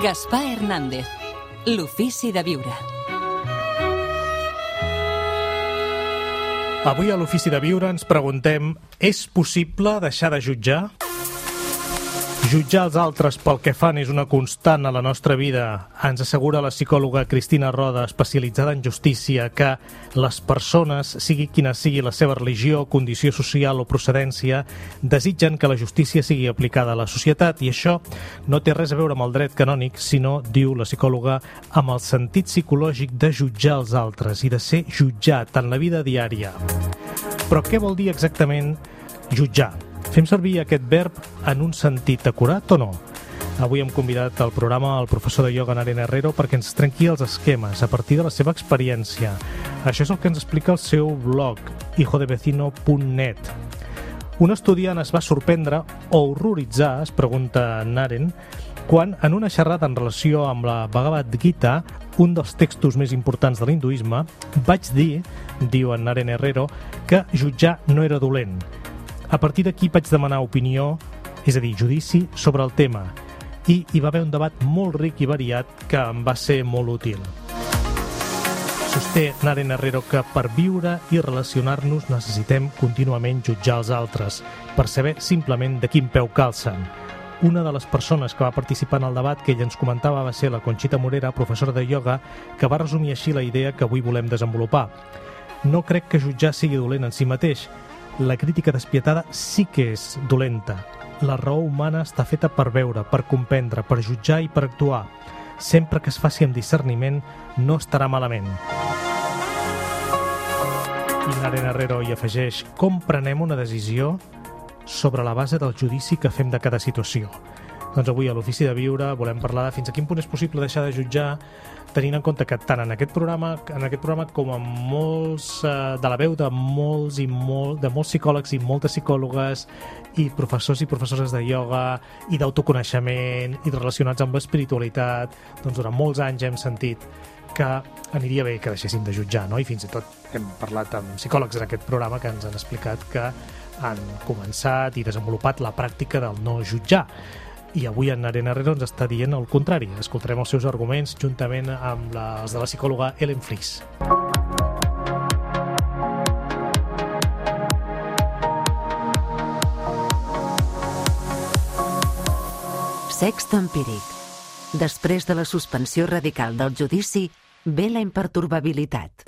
Gaspar Hernández, l'ofici de viure. Avui a l'Ofici de Viure ens preguntem: és possible deixar de jutjar? Jutjar els altres pel que fan és una constant a la nostra vida. Ens assegura la psicòloga Cristina Roda, especialitzada en justícia, que les persones, sigui quina sigui la seva religió, condició social o procedència, desitgen que la justícia sigui aplicada a la societat, i això no té res a veure amb el dret canònic, sinó, diu la psicòloga, amb el sentit psicològic de jutjar els altres i de ser jutjat en la vida diària. Però què vol dir exactament jutjar? Fem servir aquest verb en un sentit acurat o no? Avui hem convidat al programa el professor de ioga Naren Herrero perquè ens trenqui els esquemes a partir de la seva experiència. Això és el que ens explica el seu blog, hijodevecino.net. Un estudiant es va sorprendre o horroritzar, es pregunta Naren, quan en una xerrada en relació amb la Bhagavad Gita, un dels textos més importants de l'hinduisme, vaig dir, diu en Naren Herrero, que jutjar no era dolent. A partir d'aquí vaig demanar opinió, és a dir, judici, sobre el tema, i hi va haver un debat molt ric i variat que em va ser molt útil. Sosté Naren Herrero que per viure i relacionar-nos necessitem contínuament jutjar els altres, per saber simplement de quin peu calcen. Una de les persones que va participar en el debat que ella ens comentava va ser la Conxita Morera, professora de ioga, que va resumir així la idea que avui volem desenvolupar. No crec que jutjar sigui dolent en si mateix. La crítica despietada sí que és dolenta. La raó humana està feta per veure, per comprendre, per jutjar i per actuar. Sempre que es faci amb discerniment, no estarà malament. I Naren Herrero hi afegeix: com prenem una decisió sobre la base del judici que fem de cada situació? Doncs avui a l'Ofici de Viure volem parlar de fins a quin punt és possible deixar de jutjar, tenint en compte que tant en aquest programa com en molts de la veu de molts psicòlegs i moltes psicòlogues i professors i professores de ioga i d'autoconeixement i relacionats amb l'espiritualitat, doncs durant molts anys hem sentit que aniria bé que deixéssim de jutjar, no? I fins i tot hem parlat amb psicòlegs en aquest programa que ens han explicat que han començat i desenvolupat la pràctica del no jutjar. I avui en Naren Herrero ens està dient el contrari. Escoltarem els seus arguments juntament amb els de la psicòloga Ellen Fries. Sext empíric. Després de la suspensió radical del judici, ve la impertorbabilitat.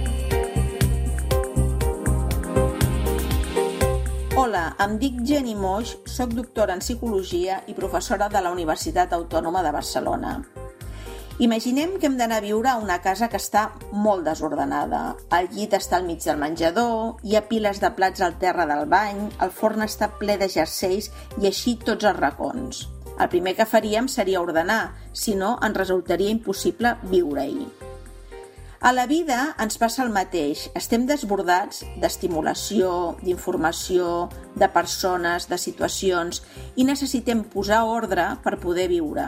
Hola, em dic Jenny Moix, soc doctora en Psicologia i professora de la Universitat Autònoma de Barcelona. Imaginem que hem d'anar a viure a una casa que està molt desordenada. El llit està al mig del menjador, hi ha piles de plats al terra del bany, el forn està ple de jerseis i així tots els racons. El primer que faríem seria ordenar, si no ens resultaria impossible viure-hi. A la vida ens passa el mateix. Estem desbordats d'estimulació, d'informació, de persones, de situacions i necessitem posar ordre per poder viure.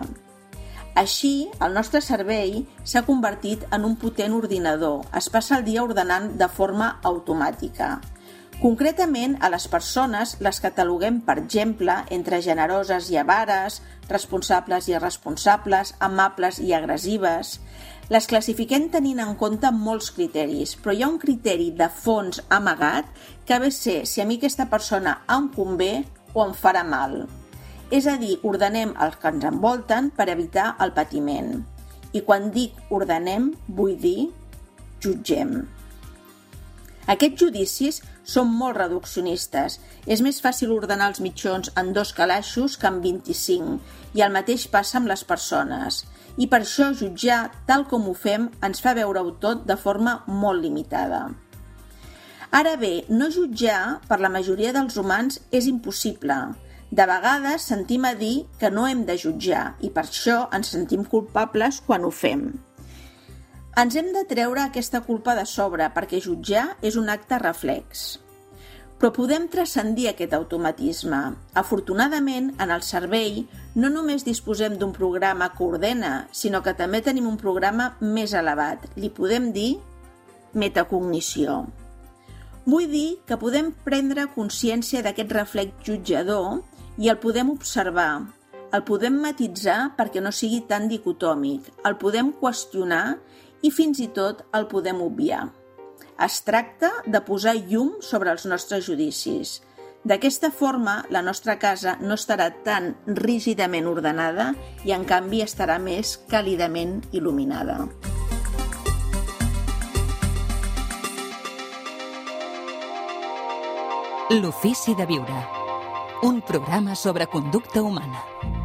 Així, el nostre cervell s'ha convertit en un potent ordinador. Es passa el dia ordenant de forma automàtica. Concretament, a les persones les cataloguem, per exemple, entre generoses i avares, responsables i irresponsables, amables i agressives. Les classifiquem tenint en compte molts criteris, però hi ha un criteri de fons amagat que ve a ser si a mi aquesta persona em convé o em farà mal. És a dir, ordenem els que ens envolten per evitar el patiment. I quan dic ordenem, vull dir jutgem. Aquests judicis són molt reduccionistes. És més fàcil ordenar els mitjons en 2 calaixos que en 25, i el mateix passa amb les persones. I per això jutjar, tal com ho fem, ens fa veure-ho tot de forma molt limitada. Ara bé, no jutjar per la majoria dels humans és impossible. De vegades sentim a dir que no hem de jutjar i per això ens sentim culpables quan ho fem. Ens hem de treure aquesta culpa de sobre perquè jutjar és un acte reflex. Però podem transcendir aquest automatisme. Afortunadament, en el cervell no només disposem d'un programa que ordena, sinó que també tenim un programa més elevat. Li podem dir metacognició. Vull dir que podem prendre consciència d'aquest reflex jutjador i el podem observar. El podem matitzar perquè no sigui tan dicotòmic, el podem qüestionar i fins i tot el podem obviar. Es tracta de posar llum sobre els nostres judicis. D'aquesta forma, la nostra casa no estarà tan rígidament ordenada i, en canvi, estarà més càlidament il·luminada. L'ofici de viure. Un programa sobre conducta humana.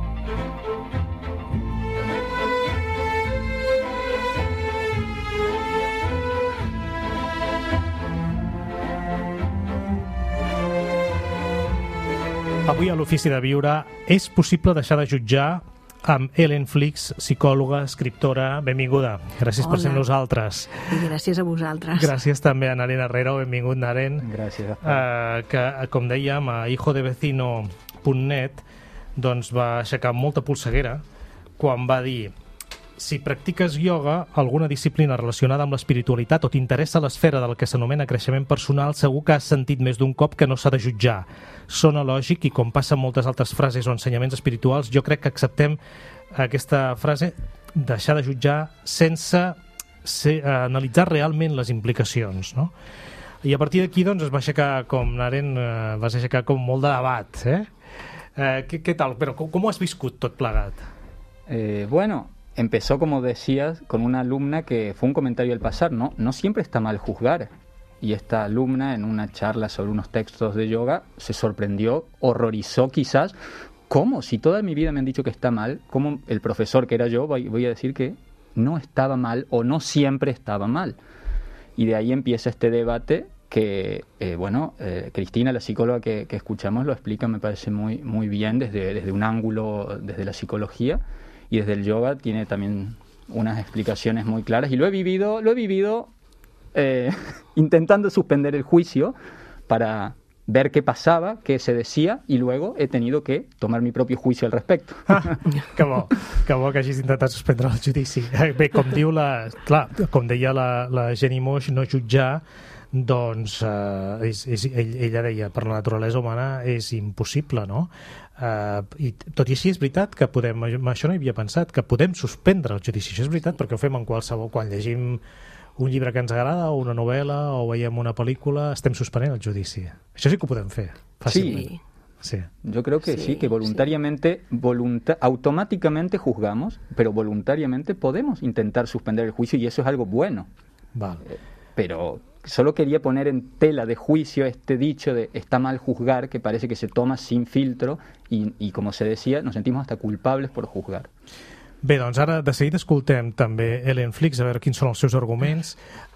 Avui a l'Ofici de Viure és possible deixar de jutjar amb Ellen Flix, psicòloga, escriptora. Benvinguda. Gràcies per ser amb nosaltres. I gràcies a vosaltres. Gràcies també a Naren Herrero. Benvingut, Naren. Gràcies. Que, com dèiem, a hijodevecino.net doncs va aixecar molta polseguera quan va dir: si practiques ioga, alguna disciplina relacionada amb l'espiritualitat, o t'interessa l'esfera del que s'anomena creixement personal, segur que has sentit més d'un cop que no s'ha de jutjar. Sona lògic i, com passa amb moltes altres frases o ensenyaments espirituals, jo crec que acceptem aquesta frase, deixar de jutjar sense analitzar realment les implicacions, no? I a partir d'aquí doncs, es va aixecar, com Naren, vas aixecar com molt de debat. Què tal? Però com ho has viscut tot plegat? Bueno, empezó, como decías, con una alumna que fue un comentario al pasar, ¿no? No siempre está mal juzgar. Y esta alumna, en una charla sobre unos textos de yoga, se sorprendió, horrorizó quizás. ¿Cómo? Si toda mi vida me han dicho que está mal, ¿cómo el profesor que era yo voy a decir que no estaba mal o no siempre estaba mal? Y de ahí empieza este debate que, Cristina, la psicóloga que escuchamos, lo explica, me parece muy, muy bien desde un ángulo, desde la psicología. Y desde el yoga tiene también unas explicaciones muy claras. Y lo he vivido intentando suspender el juicio para ver qué pasaba, qué se decía, y luego he tenido que tomar mi propio juicio al respecto. Que bo que hagis intentat suspendre el judici. Bé, com deia la Jenny Moix, no jutjar, doncs ella deia, per la naturalesa humana és impossible, no? I tot i així és veritat que podem, això no hi havia pensat, que podem suspendre el judici. Això és veritat, perquè ho fem en qualsevol, quan llegim un llibre que ens agrada o una novel·la o veiem una pel·lícula, estem suspenent el judici. Això sí que ho podem fer fàcilment. Sí. Yo creo que sí, que voluntariamente, automáticamente juzgamos, pero voluntariamente podemos intentar suspender el juicio y eso es algo bueno. Vale. Pero solo quería poner en tela de juicio este dicho de está mal juzgar, que parece que se toma sin filtro y como se decía, nos sentimos hasta culpables por juzgar. Bé, doncs ara de seguida escoltem també Ellen Flix, a veure quins són els seus arguments.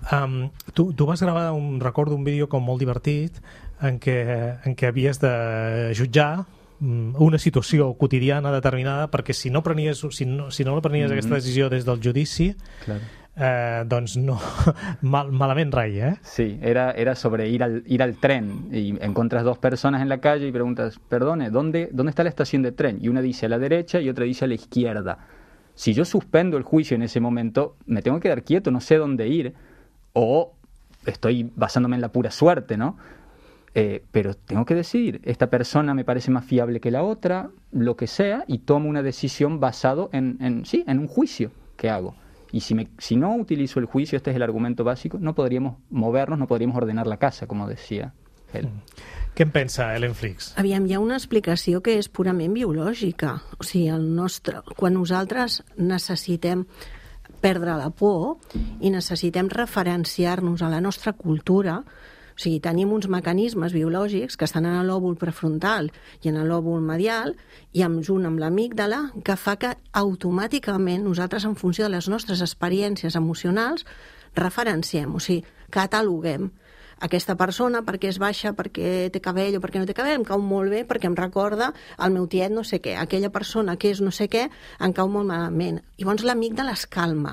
Tu vas gravar recordo un vídeo com molt divertit en què havies de jutjar una situació quotidiana determinada, perquè si no prenies aquesta decisió des del judici, doncs no, malament rai, Sí, era sobre ir al tren y encuentras dos personas en la calle y preguntas, perdone, ¿dónde está la estación de tren? Y una dice a la derecha y otra dice a la izquierda. Si yo suspendo el juicio en ese momento, me tengo que quedar quieto, no sé dónde ir, o estoy basándome en la pura suerte, ¿no? Pero tengo que decidir, esta persona me parece más fiable que la otra, lo que sea, y tomo una decisión basado en un juicio que hago. Y si no utilizo el juicio, este es el argumento básico, no podríamos movernos, no podríamos ordenar la casa, como decía él. Què en pensa Ellen Flix? Aviam, hi ha una explicació que és purament biològica. O sigui, quan nosaltres necessitem perdre la por i necessitem referenciar-nos a la nostra cultura, o sigui, tenim uns mecanismes biològics que estan en l'òvul prefrontal i en l'òvul medial i junt amb l'amígdala, que fa que automàticament nosaltres, en funció de les nostres experiències emocionals, referenciem, o sigui, cataloguem aquesta persona perquè és baixa, perquè té cabell o perquè no té cabell, em cau molt bé perquè em recorda el meu tiet no sé què. Aquella persona que és no sé què em cau molt malament. Llavors l'amígdala es calma,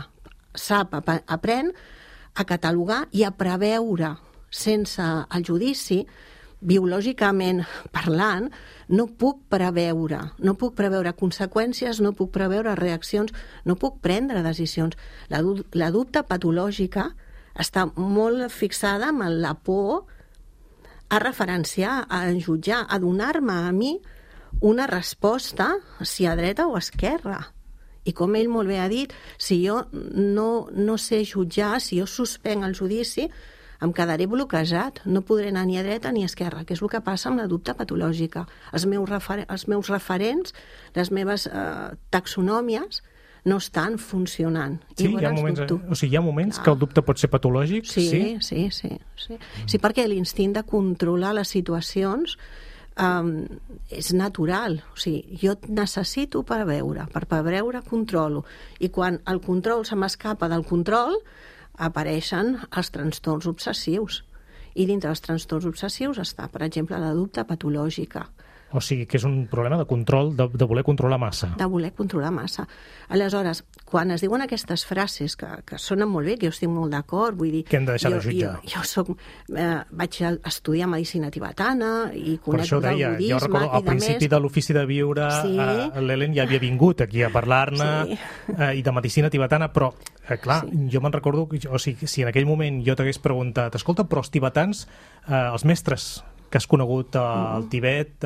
aprèn a catalogar i a preveure sense el judici, biològicament parlant, no puc preveure conseqüències, no puc preveure reaccions, no puc prendre decisions. La dubte patològica està molt fixada amb la por a referenciar, a jutjar, a donar-me a mi una resposta si a dreta o a esquerra. I com ell molt bé ha dit, si jo no sé jutjar, si jo suspenc el judici, em quedaré bloquejat, no podré anar ni a dreta ni a esquerra, que és el que passa amb la dubte patològica. Els meus referents, les meves taxonòmies, no estan funcionant. Sí, hi ha moments que el dubte pot ser patològic? Sí, perquè l'instint de controlar les situacions és natural. O sigui, jo necessito per veure controlo. I quan el control se m'escapa del control, apareixen els trastorns obsessius. I dintre dels trastorns obsessius està, per exemple, la dubte patològica. O sigui, que és un problema de control, de voler controlar massa. De voler controlar massa. Aleshores, quan es diuen aquestes frases que sonen molt bé, que jo estic molt d'acord, vull dir... Que hem de deixar de jutjar. Jo vaig estudiar medicina tibetana i conec per això deia, del budisme. Jo recordo, al principi de l'Ofici de Viure, l'Helen ja havia vingut aquí a parlar-ne i de medicina tibetana, però, clar, jo me'n recordo, o sigui, si en aquell moment jo t'hagués preguntat, escolta, però els tibetans, els mestres que has conegut al Tibet,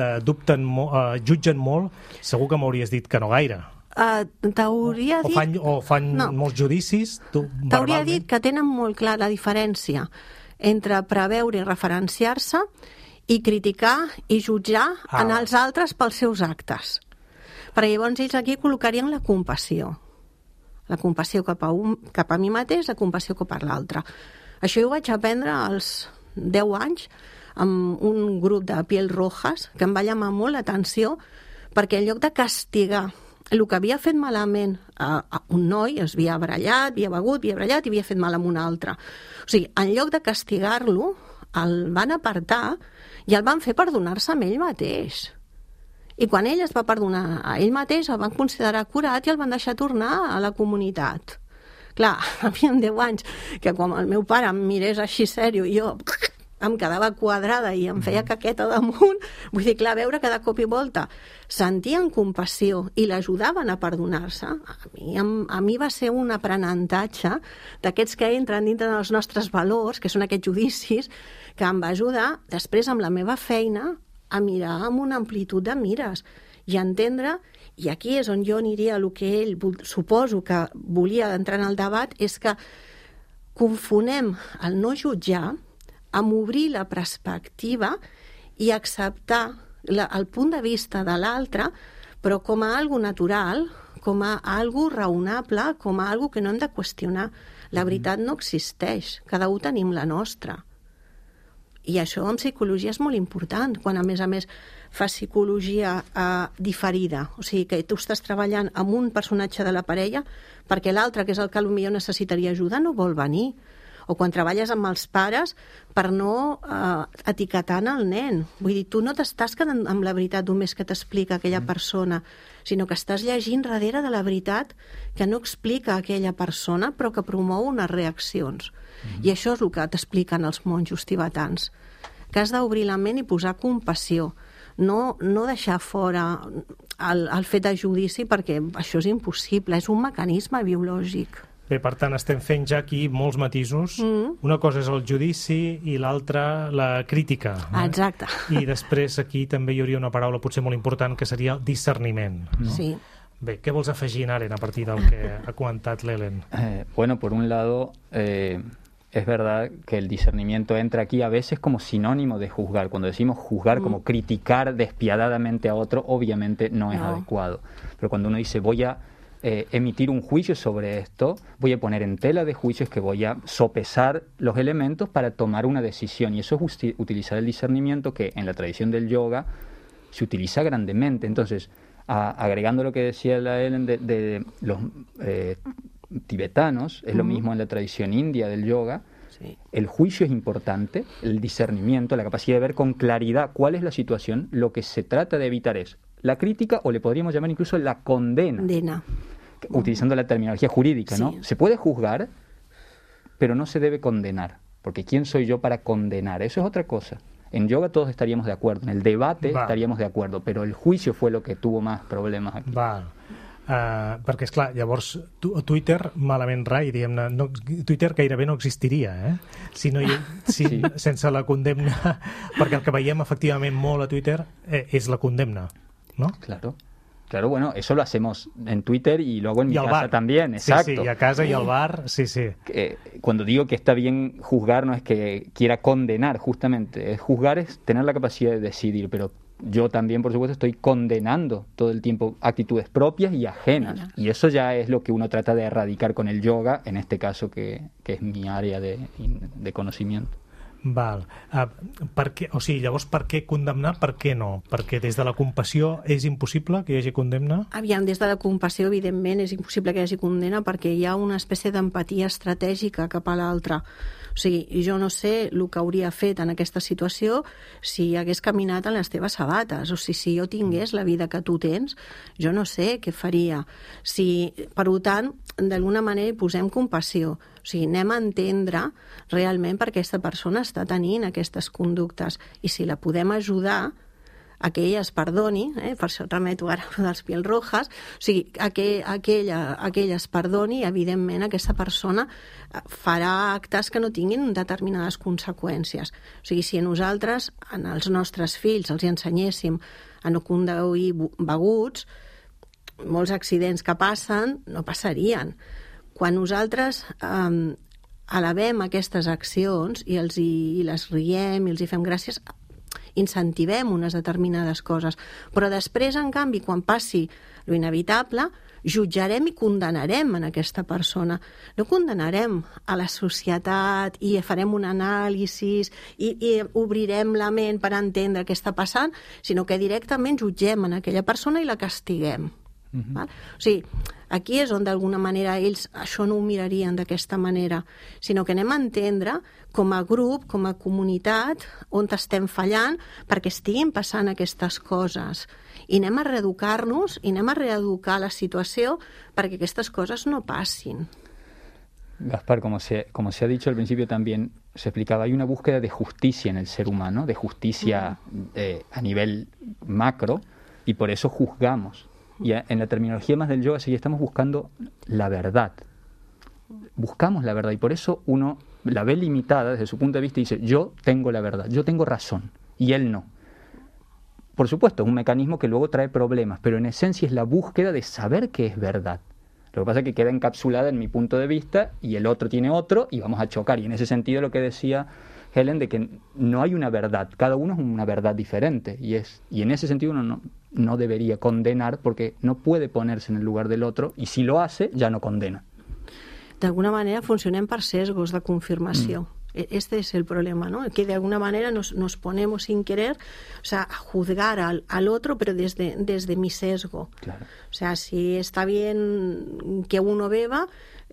jutgen molt, segur que m'hauries dit que no gaire. T'hauria dit... O fan molts judicis, t'hauria dit que tenen molt clar la diferència entre preveure i referenciar-se i criticar i jutjar en els altres pels seus actes. Perquè llavors ells aquí col·locarien la compassió. La compassió cap a mi mateix, la compassió cap a l'altre. Això ho vaig aprendre als 10 anys amb un grup de piel rojas que em va llamar molt l'atenció perquè en lloc de castigar el que havia fet malament a un noi, es havia barallat, havia begut, havia barallat i havia fet mal a un altre. O sigui, en lloc de castigar-lo, el van apartar i el van fer perdonar-se amb ell mateix. I quan ell es va perdonar a ell mateix, el van considerar curat i el van deixar tornar a la comunitat. Clar, havien 10 anys que quan el meu pare em mirés així sèrio i jo em quedava quadrada i em feia caqueta damunt, vull dir, clar, veure que de cop i volta sentien compassió i l'ajudaven a perdonar-se, a mi va ser un aprenentatge d'aquests que entren dintre dels nostres valors, que són aquests judicis, que em va ajudar després amb la meva feina a mirar amb una amplitud de mires i entendre, i aquí és on jo aniria a el que ell suposo que volia entrar en el debat, és que confonem el no jutjar amb obrir la perspectiva i acceptar el punt de vista de l'altre, però com a algo natural, com a algo raonable, com a algo que no hem de qüestionar. La veritat no existeix, cada un tenim la nostra. I això en psicologia és molt important, quan a més fas psicologia diferida, o sigui que tu estàs treballant amb un personatge de la parella perquè l'altre, que és el que potser necessitaria ajuda, no vol venir. O quan treballes amb els pares per no etiquetar el nen. Vull dir, tu no t'estàs quedant amb la veritat només que t'explica aquella persona, sinó que estàs llegint darrere de la veritat que no explica aquella persona però que promou unes reaccions. I això és el que t'expliquen els monjos tibetans, que has d'obrir la ment i posar compassió, no deixar fora el fet de judici perquè això és impossible, és un mecanisme biològic. Bé, per tant, estem fent ja aquí molts matisos. Una cosa és el judici i l'altra la crítica. Exacte. I després aquí també hi hauria una paraula potser molt important que seria el discerniment. ¿No? Sí. Bé, què vols afegir, Naren, a partir del que ha comentat l'Helen? Bueno, por un lado, es verdad que el discernimiento entra aquí a veces como sinónimo de juzgar. Cuando decimos juzgar como criticar despiadadamente a otro, obviamente no es adecuado. Pero cuando uno dice voy a emitir un juicio sobre esto, voy a poner en tela de juicio, es que voy a sopesar los elementos para tomar una decisión. Y eso es utilizar el discernimiento que en la tradición del yoga se utiliza grandemente. Entonces, agregando lo que decía la Helen de los tibetanos, es lo mismo en la tradición india del yoga. Sí. El juicio es importante, el discernimiento, la capacidad de ver con claridad cuál es la situación. Lo que se trata de evitar es la crítica, o le podríamos llamar incluso la condena. Utilizando la terminología jurídica, ¿no? Se puede juzgar, pero no se debe condenar, porque ¿quién soy yo para condenar? Eso es otra cosa. En yoga todos estaríamos de acuerdo, en el debate estaríamos de acuerdo, però el juicio fue lo que tuvo más problemas aquí. Perquè, esclar, llavors Twitter, malament rai, diguem-ne, Twitter gairebé no existiria, sense la condemna, perquè el que veiem efectivament molt a Twitter és la condemna. ¿no? Claro, bueno, eso lo hacemos en Twitter y lo hago en mi casa bar también, exacto. Sí, y a casa y al bar, sí. Cuando digo que está bien juzgar, no es que quiera condenar, justamente. Juzgar es tener la capacidad de decidir, pero yo también, por supuesto, estoy condenando todo el tiempo actitudes propias y ajenas. Y eso ya es lo que uno trata de erradicar con el yoga, en este caso que es mi área de conocimiento. Val. Llavors, per què condemnar, per què no? Perquè des de la compassió és impossible que hi hagi condemna? Aviam, des de la compassió, evidentment, és impossible que hi hagi condemna perquè hi ha una espècie d'empatia estratègica cap a l'altre. O sigui, jo no sé el que hauria fet en aquesta situació si hagués caminat en les teves sabates. O sigui, si jo tingués la vida que tu tens, jo no sé què faria. Per tant, d'alguna manera hi posem compassió. O sigui, anem a entendre realment per què aquesta persona està tenint aquestes conductes i si la podem ajudar a que ella es perdoni, per això remeto ara dels Piel Rojas, o sigui, a que ella es perdoni i evidentment aquesta persona farà actes que no tinguin determinades conseqüències. O sigui, si a nosaltres, als nostres fills, els ensenyéssim a no conduir beguts, molts accidents que passen no passarien. Quan nosaltres alabem aquestes accions i les riem i els hi fem gràcies, incentivem unes determinades coses. Però després, en canvi, quan passi lo inevitable, jutjarem i condenarem en aquesta persona. No condenarem a la societat i farem un anàlisi i obrirem la ment per entendre què està passant, sinó que directament jutgem en aquella persona i la castiguem. Val? O sigui, aquí és on d'alguna manera ells això no ho mirarien d'aquesta manera, sinó que anem a entendre com a grup, com a comunitat, on estem fallant perquè estiguin passant aquestes coses. I anem a reeducar-nos i anem a reeducar la situació perquè aquestes coses no passin. Gaspar, como se ha dicho al principio también, se explicaba, hay una búsqueda de justicia en el ser humano, de justicia a nivel macro, y por eso juzgamos. Y en la terminología más del yoga sí estamos buscando la verdad. Buscamos la verdad y por eso uno la ve limitada desde su punto de vista y dice, yo tengo la verdad, yo tengo razón y él no. Por supuesto, es un mecanismo que luego trae problemas, pero en esencia es la búsqueda de saber qué es verdad. Lo que pasa es que queda encapsulada en mi punto de vista y el otro tiene otro y vamos a chocar. Y en ese sentido lo que decía Helen, de que no hay una verdad, cada uno es una verdad diferente y en ese sentido uno no debería condenar porque no puede ponerse en el lugar del otro y si lo hace ya no condena. D'alguna manera funcionem per sesgos de confirmació. Este es el problema, ¿no? Que de alguna manera nos ponemos sin querer, o sea, a juzgar al otro, pero desde mi sesgo. Claro. O sea, si está bien que uno beba,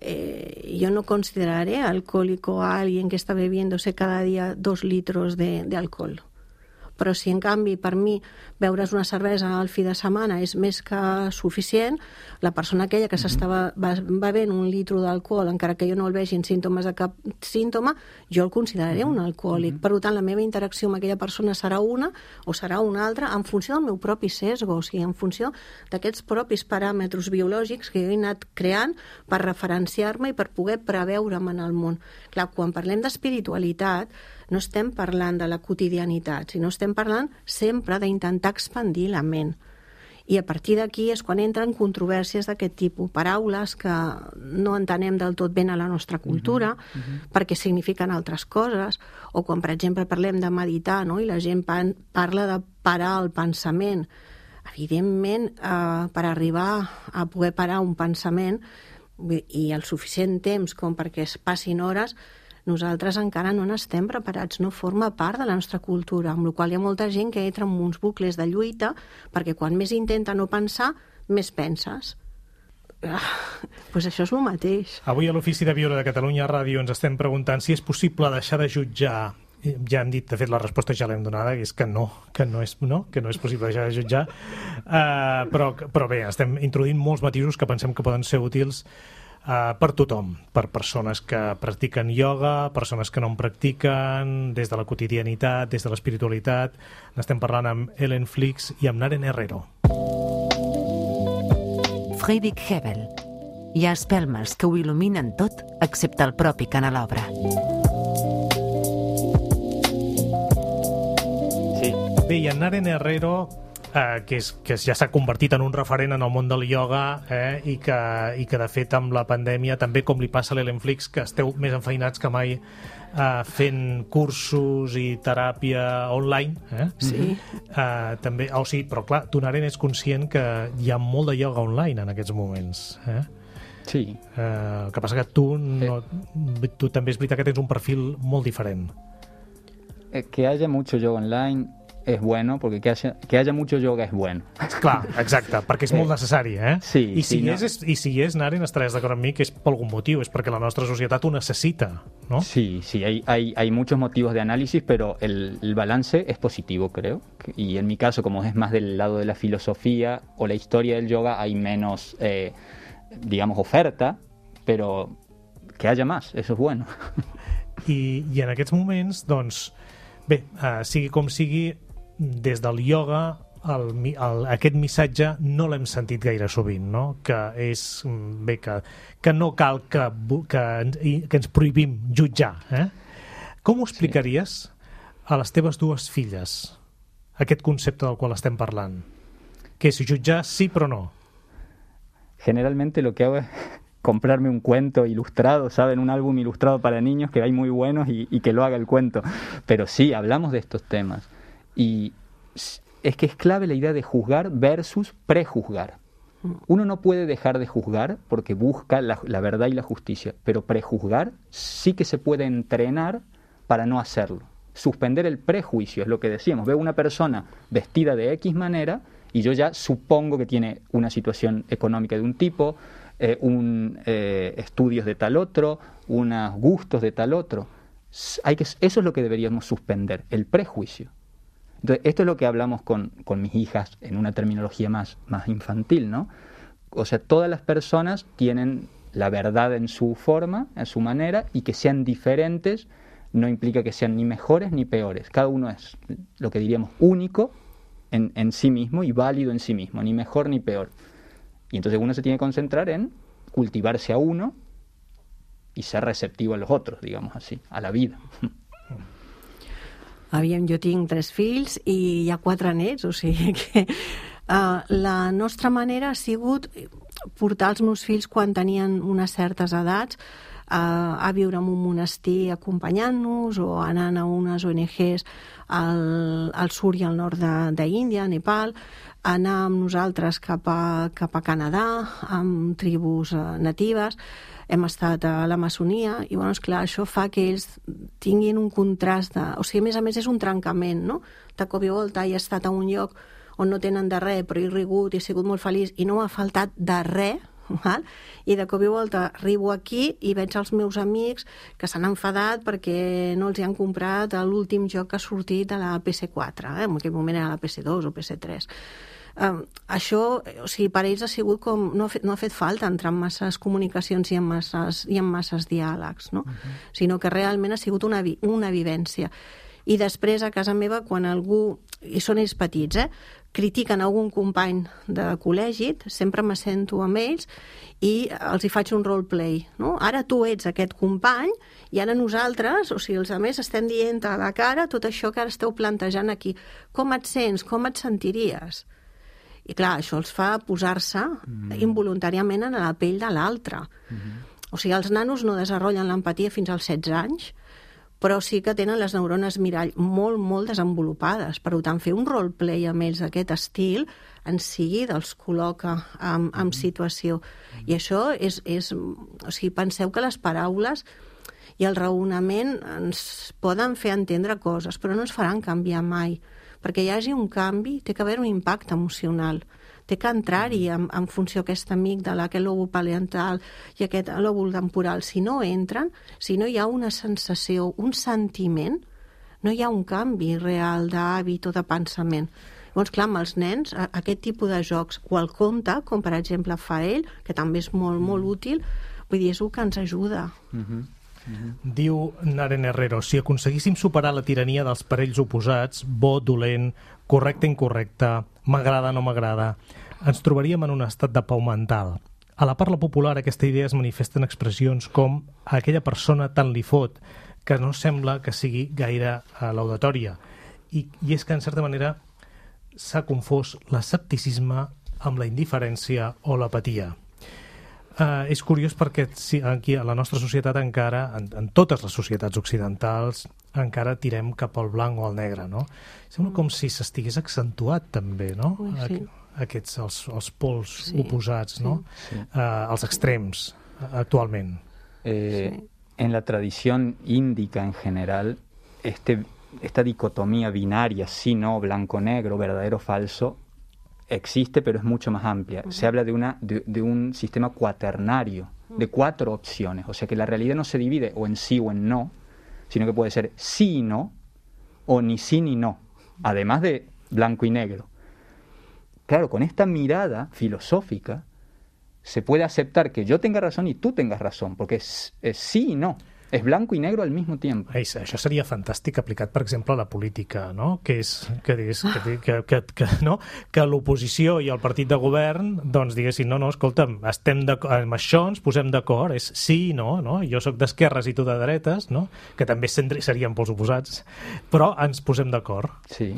yo no consideraré alcohólico a alguien que está bebiéndose cada día 2 litros de alcohol. Però si, en canvi, per mi, beure's una cervesa al fi de setmana és més que suficient, la persona aquella que s'estava bevent 1 litre d'alcohol, encara que jo no el vegi en símptomes de cap símptoma, jo el consideraré un alcohòlic. Per tant, la meva interacció amb aquella persona serà una o serà una altra en funció del meu propi sesgo, o sigui, en funció d'aquests propis paràmetres biològics que jo he anat creant per referenciar-me i per poder preveure'm en el món. Clar, quan parlem d'espiritualitat, no estem parlant de la quotidianitat, sinó estem parlant sempre d'intentar expandir la ment. I a partir d'aquí és quan entren controvèrsies d'aquest tipus, paraules que no entenem del tot ben a la nostra cultura, perquè signifiquen altres coses, o quan, per exemple, parlem de meditar, no? I la gent parla de parar el pensament. Evidentment, per arribar a poder parar un pensament i el suficient temps com perquè es passin hores, nosaltres encara no n'estem preparats, no forma part de la nostra cultura, amb la qual hi ha molta gent que entra en uns bucles de lluita perquè quan més intenta no pensar, més penses. Pues això és el mateix. Avui a l'Ofici de Viure de Catalunya Ràdio ens estem preguntant si és possible deixar de jutjar. Ja hem dit, de fet la resposta ja l'hem donada, que és que no és possible deixar de jutjar, però bé, estem introduint molts matisos que pensem que poden ser útils per tothom, per persones que practiquen ioga, persones que no en practiquen, des de la quotidianitat, des de l'espiritualitat. N'estem parlant amb Helen Flix i amb Naren Herrero. Friedrich Hebel. Hi ha espelmes que ho il·luminen tot excepte el propi canelobra. Bé, i en Naren Herrero que ja s'ha convertit en un referent en el món del ioga, i que de fet amb la pandèmia també, com li passa a l'Elenflix, que esteu més enfeinats que mai fent cursos i teràpia online, Sí. també, sí, però clar, tu, Naren, ets conscient que hi ha molt de ioga online en aquests moments, Sí. el que passa que tu també és veritat que tens un perfil molt diferent. Que haya mucho yoga online es bueno, porque que haya mucho yoga es bueno. Clar, exacte, perquè és molt necessari, Sí, I si sí, és, Naren, estaràs d'acord amb mi que és per algun motiu, és perquè la nostra societat ho necessita, ¿no? Sí, hay muchos motivos de análisis, pero el balance es positivo, creo. Y en mi caso, como es más del lado de la filosofía o la historia del yoga, hay menos, digamos, oferta, pero que haya más, eso es bueno. I en aquests moments, doncs, bé, sigui com sigui, des del ioga aquest missatge no l'hem sentit gaire sovint, no? Que és bé, que no cal que ens prohibim jutjar. Com ho explicaries a les teves dues filles, aquest concepte del qual estem parlant? Que és jutjar sí però no. Generalmente lo que hago es comprarme un cuento ilustrado, ¿saben? Un álbum ilustrado para niños, que hay muy buenos, y que lo haga el cuento. Pero sí, hablamos de estos temas. Y es que es clave la idea de juzgar versus prejuzgar. Uno no puede dejar de juzgar porque busca la verdad y la justicia, pero prejuzgar sí que se puede entrenar para no hacerlo. Suspender el prejuicio, es lo que decíamos. Veo una persona vestida de X manera y yo ya supongo que tiene una situación económica de un tipo, estudios de tal otro, unos gustos de tal otro. Eso es lo que deberíamos suspender, el prejuicio. Entonces, esto es lo que hablamos con mis hijas en una terminología más infantil, ¿no? O sea, todas las personas tienen la verdad en su forma, en su manera, y que sean diferentes no implica que sean ni mejores ni peores. Cada uno es lo que diríamos único en sí mismo y válido en sí mismo, ni mejor ni peor. Y entonces uno se tiene que concentrar en cultivarse a uno y ser receptivo a los otros, digamos así, a la vida. Aviam, jo tinc 3 fills i hi ha 4 nets, o sigui que la nostra manera ha sigut portar els meus fills quan tenien unes certes edats a viure en un monestir acompanyant-nos o anant a unes ONGs al sud i al nord d'Índia, a Nepal, anar amb nosaltres cap a Canadà, amb tribus natives. Hem estat a l'Amazonia i, bueno, esclar, això fa que ells tinguin un contrast o sigui, a més és un trencament, no? De cop i volta he estat a un lloc on no tenen de res, però he rigut, he sigut molt feliç i no m'ha faltat de res, val? I de cop i volta arribo aquí i veig els meus amics que s'han enfadat perquè no els hi han comprat l'últim joc que ha sortit de la PS4, en aquell moment era la PS2 o PS3. Això, o sigui, per ells ha sigut com... No ha fet falta entrar en masses comunicacions i en masses diàlegs, no? Sinó que realment ha sigut una vivència. I després, a casa meva, quan algú, i són ells petits, critiquen algun company de col·legi, sempre m'assento amb ells i els hi faig un roleplay, no? Ara tu ets aquest company i ara nosaltres, o sigui, els altres estem dient a la cara tot això que ara esteu plantejant aquí. Com et sents? Com et sentiries? I clar, això els fa posar-se involuntàriament en la pell de l'altre. O sigui, els nanos no desenvolupen l'empatia fins als 16 anys, però sí que tenen les neurones mirall molt desenvolupades. Per tant, fer un roleplay amb ells d'aquest estil en seguida els col·loca en situació. I això és... O sigui, penseu que les paraules i el raonament ens poden fer entendre coses, però no ens faran canviar mai. Perquè hi hagi un canvi, té que haver un impacte emocional. Té que entrar-hi en funció d'aquest amígdala, aquest lòbul pariental i aquest lòbul temporal. Si no entren, si no hi ha una sensació, un sentiment, no hi ha un canvi real d'hàbit o de pensament. Llavors, clar, amb els nens, aquest tipus de jocs, o el conte, com per exemple fa ell, que també és molt útil, vull dir, és el que ens ajuda. Diu Naren Herrero, si aconseguíssim superar la tirania dels parells oposats, bo, dolent, correcte, incorrecte, m'agrada, no m'agrada, ens trobaríem en un estat de pau mental. A la parla popular aquesta idea es manifesta en expressions com a aquella persona tant li fot que no sembla que sigui gaire laudatòria. I és que, en certa manera, s'ha confós l'escepticisme amb la indiferència o l'apatia. És curiós perquè aquí a la nostra societat encara, en totes les societats occidentals, encara tirem cap al blanc o al negre, no? Sembla com si s'estigués accentuat també, no? Sí. Aquests, els pols oposats, no? Els extrems, actualment. En la tradición índica en general, esta dicotomía binaria, sí, no, blanco-negro, verdadero-falso, existe, pero es mucho más amplia. Se habla de un sistema cuaternario, de 4 opciones. O sea que la realidad no se divide o en sí o en no, sino que puede ser sí y no, o ni sí ni no, además de blanco y negro. Claro, con esta mirada filosófica se puede aceptar que yo tenga razón y tú tengas razón, porque es sí y no. És blanc i negre al mismo tiempo. Això seria fantàstic aplicat, per exemple, a la política, no? Que l'oposició i el partit de govern doncs diguessin, no, escolta'm, estem amb això ens posem d'acord, és sí i no? Jo sóc d'esquerres i tu de dretes, no? Que també serien pels oposats, però ens posem d'acord. Sí.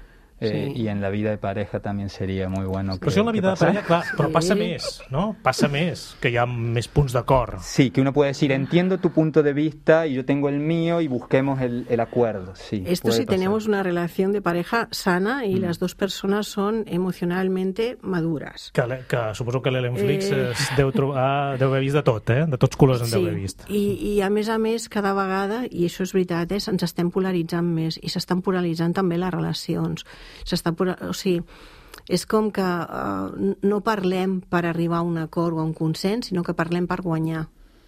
Y en la vida de pareja también sería muy bueno. Però en la vida de pareja, clar, però passa més, ¿no? Passa més, que hi ha més punts d'acord. Sí, que uno puede decir, entiendo tu punto de vista y yo tengo el mío y busquemos el acuerdo. Sí, esto si tenemos una relación de pareja sana y las dos personas son emocionalmente maduras. Que suposo que l'Ellen Flix deu haver vist de tot, de tots colors en deu haver vist. I a més, cada vegada, i això és veritat, ens estem polaritzant més i s'estan polaritzant també les relacions. O sigui, és com que no parlem per arribar a un acord o a un consens, sinó que parlem per guanyar.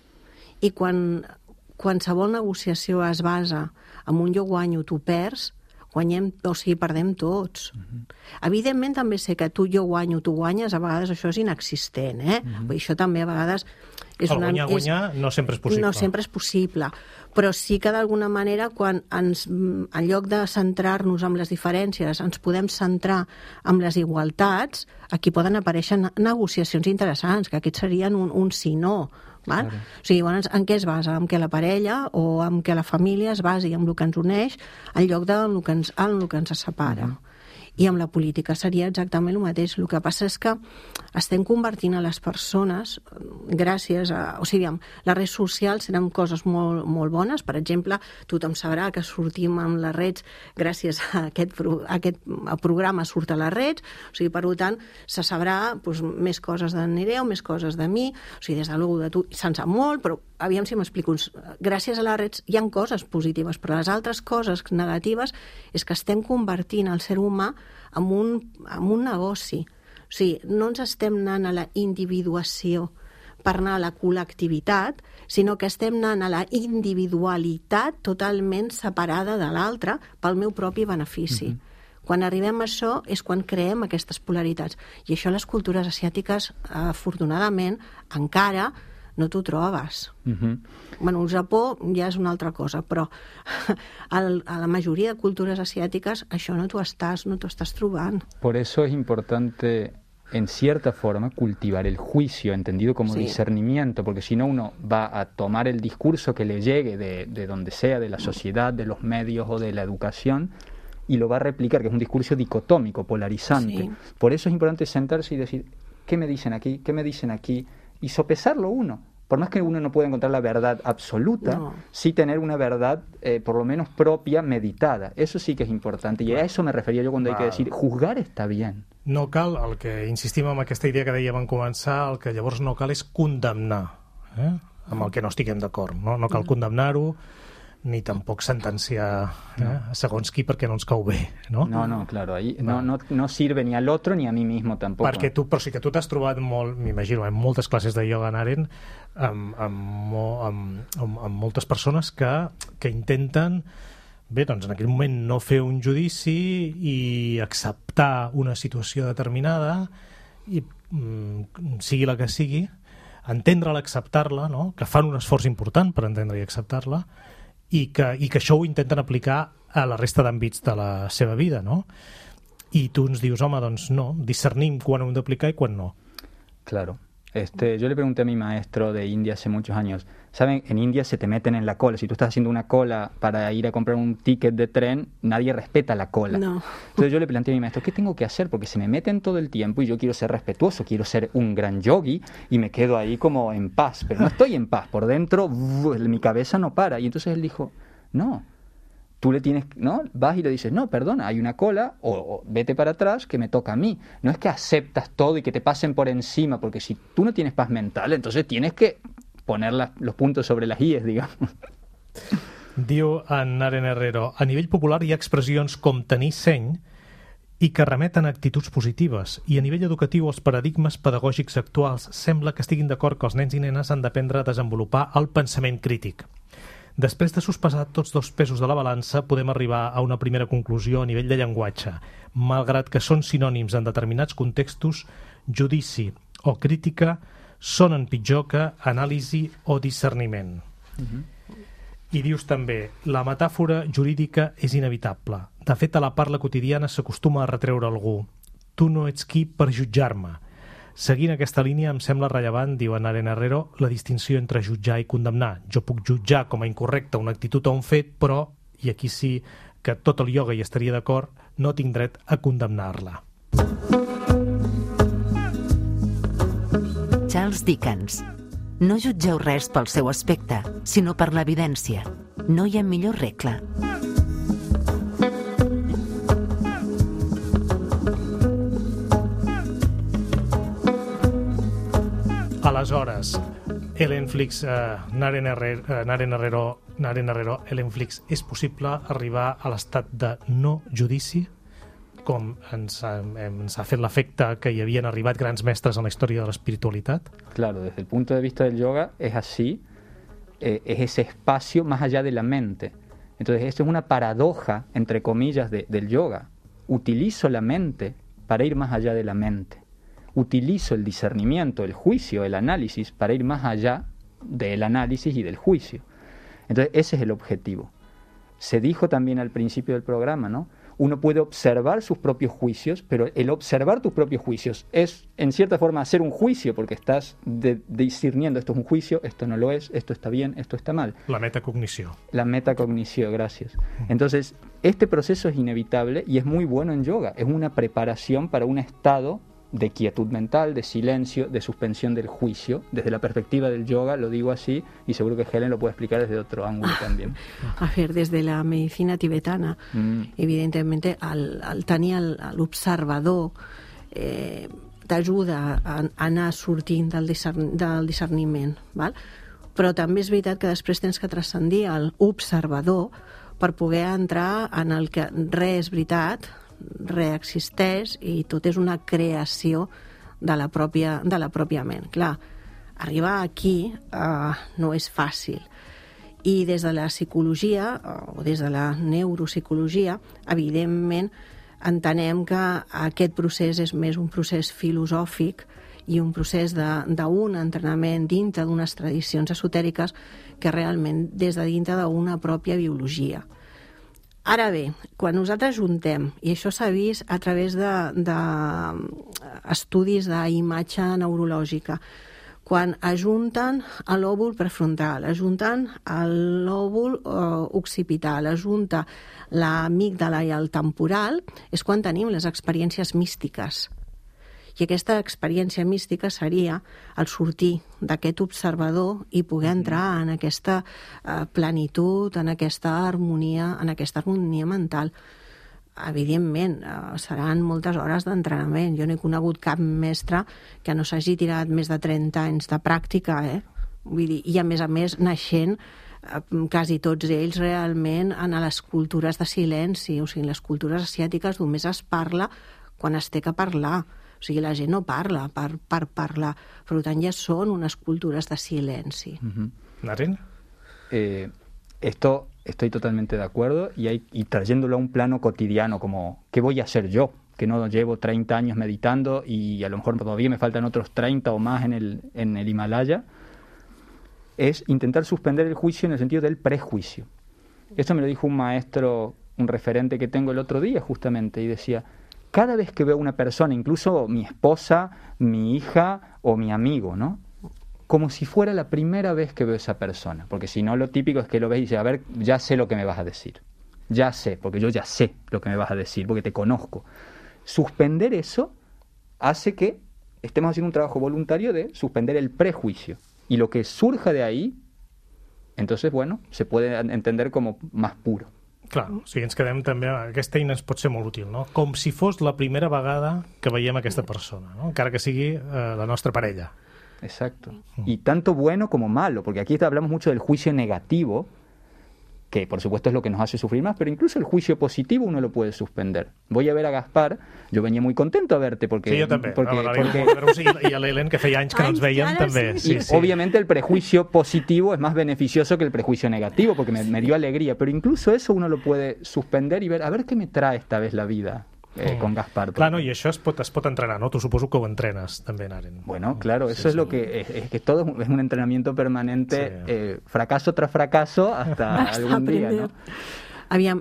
I quan qualsevol negociació es basa en un jo guanyo, tu perds, guanyem, o sigui, perdem tots. Evidentment també sé que tu jo guanyo, tu guanyes, a vegades això és inexistent, Vull dir, això també a vegades el guanyar no sempre és possible. No sempre és possible, però sí que d'alguna manera quan en lloc de centrar-nos en les diferències ens podem centrar en les igualtats, aquí poden aparèixer negociacions interessants, que aquests serien un sí-no. Val? Claro. O sigui, llavors, en què es basa? En què la parella o en què la família es basi en el que ens uneix en lloc de en el que ens separa. I amb la política seria exactament el mateix. El que passa és que estem convertint a les persones gràcies a... O sigui, les redes socials eren coses molt, molt bones. Per exemple, tothom sabrà que sortim amb les redes gràcies a aquest programa surt a les redes. O sigui, per tant, se sabrà més coses d'en Nereu, més coses de mi. O sigui, des de l'ull de tu se'n sap molt, però aviam si m'explico. Gràcies a les redes hi ha coses positives, però les altres coses negatives és que estem convertint el ser humà en un negoci. O sigui, no ens estem anant a la individuació per anar a la col·lectivitat, sinó que estem anant a la individualitat totalment separada de l'altre pel meu propi benefici. Quan arribem a això és quan creem aquestes polaritats. I això a les cultures asiàtiques, afortunadament, encara no t'ho trobes. Bueno, el Japó ja és una altra cosa, però a la majoria de cultures asiàtiques això no t'ho estàs trobant. Por eso es importante, en cierta forma, cultivar el juicio, entendido como discernimiento, porque si no uno va a tomar el discurso que le llegue de donde sea, de la sociedad, de los medios o de la educación, y lo va a replicar, que es un discurso dicotómico, polarizante. Sí. Por eso es importante sentarse y decir, ¿qué me dicen aquí? ¿Qué me dicen aquí? Y sopesarlo uno. Por más que uno no pueda encontrar la verdad absoluta, sí tener una verdad por lo menos propia, meditada. Eso sí que es importante. I a eso me referia jo quan hay que decir, juzgar está bien. No cal, el que insistim en aquesta idea que dèiem en començar, el que llavors no cal és condemnar amb el que no estiguem d'acord. No cal condemnar-ho, ni tampoc sentenciar segons qui perquè no ens cau bé, no? No, claro, ahí no sirve ni al otro ni a mí mismo tampoco. Però sí que tu t'has trobat molt, m'imagino, en moltes classes de ioga Naren, amb moltes persones que intenten, bé, doncs en aquell moment no fer un judici i acceptar una situació determinada i sigui la que sigui, entendre-la, acceptar-la, no? Que fan un esforç important per entendre i acceptar-la, i que això ho intenten aplicar a la resta d'àmbits de la seva vida, no? I tu ens dius, home, doncs no, discernim quan ho hem d'aplicar i quan no. Claro. Yo le pregunté a mi maestro de India hace muchos años, ¿saben? En India se te meten en la cola. Si tú estás haciendo una cola para ir a comprar un ticket de tren, nadie respeta la cola. No. Entonces yo le planteé a mi maestro, ¿qué tengo que hacer? Porque se me meten todo el tiempo y yo quiero ser respetuoso, quiero ser un gran yogi y me quedo ahí como en paz. Pero no estoy en paz. Por dentro, mi cabeza no para. Y entonces él dijo, no. Tú le tienes, ¿no? Vas y le dices, no, perdona, hay una cola, o vete para atrás, que me toca a mí. No es que aceptas todo y que te pasen por encima, porque si tú no tienes paz mental, entonces tienes que poner los puntos sobre las IES, digamos. Diu en Naren Herrero, a nivell popular hi ha expressions com tenir seny i que remeten a actituds positives, i a nivell educatiu els paradigmes pedagògics actuals sembla que estiguin d'acord que els nens i nenes han d'aprendre a desenvolupar el pensament crític. Després de sospesar tots dos pesos de la balança, podem arribar a una primera conclusió a nivell de llenguatge. Malgrat que són sinònims en determinats contextos, judici o crítica sonen pitjor que anàlisi o discerniment. I dius també, la metàfora jurídica és inevitable. De fet, a la parla quotidiana s'acostuma a retreure algú. Tu no ets qui per jutjar-me. Seguint aquesta línia, em sembla rellevant, diu Naren Herrero, la distinció entre jutjar i condemnar. Jo puc jutjar com a incorrecta una actitud o un fet, però, i aquí sí que tot el ioga hi estaria d'acord, no tinc dret a condemnar-la. Charles Dickens. No jutgeu res pel seu aspecte, sinó per l'evidència. No hi ha millor regla. Aleshores, Ellenflix, Naren Herrero, Ellenflix, és possible arribar a l'estat de no judici, com ens ha fet l'efecte que hi havien arribat grans mestres en la història de l'espiritualitat? Claro, desde el punto de vista del yoga es así, es ese espacio más allá de la mente. Entonces, esto es una paradoja, entre comillas, del yoga. Utilizo la mente para ir más allá de la mente. Utilizo el discernimiento, el juicio, el análisis para ir más allá del análisis y del juicio. Entonces, ese es el objetivo. Se dijo también al principio del programa, ¿no? Uno puede observar sus propios juicios, pero el observar tus propios juicios es, en cierta forma, hacer un juicio, porque estás discerniendo, esto es un juicio, esto no lo es, esto está bien, esto está mal. La metacognició. La metacognició, gracias. Entonces, este proceso es inevitable y es muy bueno en yoga. Es una preparación para un estado de quietud mental, de silencio, de suspensión del juicio. Desde la perspectiva del yoga, lo digo así, y seguro que Helen lo puede explicar desde otro ángulo también. A ver, desde la medicina tibetana, evidentemente, al tenir l'observador t'ajuda a anar sortint del discerniment, val? Però també és veritat que després tens que transcendir l'observador per poder entrar en el que res és veritat, reexisteix i tot és una creació de la pròpia ment. Clar, arribar aquí no és fàcil. I des de la psicologia o des de la neuropsicologia, evidentment, entenem que aquest procés és més un procés filosòfic i un procés d'un entrenament dintre d'unes tradicions esotèriques que realment des de dintre d'una pròpia biologia. Ara bé, quan nosaltres juntem, i això s'ha vist a través d'estudis d'imatge neurològica, quan ajunten l'òvul prefrontal, ajunten l'òvul occipital, ajunta l'amígdala i el temporal, és quan tenim les experiències místiques. I aquesta experiència mística seria el sortir d'aquest observador i poder entrar en aquesta plenitud, en aquesta harmonia mental. Evidentment, seran moltes hores d'entrenament. Jo no he conegut cap mestre que no s'hagi tirat més de 30 anys de pràctica, Vull dir, i a més naixent quasi tots ells realment en les cultures de silenci. O sigui, en les cultures asiàtiques només es parla quan es té que parlar. O sigui, la gent no parla per parlar. Per tant, ja són unes cultures de silenci. Naren? Esto estoy totalmente de acuerdo y trayéndolo a un plano cotidiano, como ¿qué voy a hacer yo? Que no llevo 30 años meditando y a lo mejor todavía me faltan otros 30 o más en el Himalaya, es intentar suspender el juicio en el sentido del prejuicio. Esto me lo dijo un maestro, un referente que tengo el otro día justamente, y decía, cada vez que veo una persona, incluso mi esposa, mi hija o mi amigo, ¿no? Como si fuera la primera vez que veo a esa persona, porque si no, lo típico es que lo ves y dices, a ver, ya sé lo que me vas a decir, ya sé, porque yo ya sé lo que me vas a decir, porque te conozco. Suspender eso hace que estemos haciendo un trabajo voluntario de suspender el prejuicio, y lo que surja de ahí, entonces, bueno, se puede entender como más puro. Clar, o sigui, ens quedem també... Aquesta eina ens pot ser molt útil, no? Com si fos la primera vegada que veiem aquesta persona, no? Encara que sigui la nostra parella. Exacto. Y tanto bueno como malo, porque aquí hablamos mucho del juicio negativo, que por supuesto es lo que nos hace sufrir más, pero incluso el juicio positivo uno lo puede suspender. Voy a ver a Gaspar, yo venía muy contento a verte porque... Sí, jo també. Porque... I a l'Helen, que feia anys que no ens veiem, també. Sí, sí. Obviamente el prejuicio positivo es más beneficioso que el prejuicio negativo, porque me dio alegría, pero incluso eso uno lo puede suspender y ver, a ver qué me trae esta vez la vida. Con Gaspar. Clar, no, i això es pot entrenar, ¿no? Tu suposo que ho entrenes també, Naren. Bueno, claro, eso es lo que... Es que todo es un entrenamiento permanente, fracaso tras fracaso, hasta algún día, no? Aviam,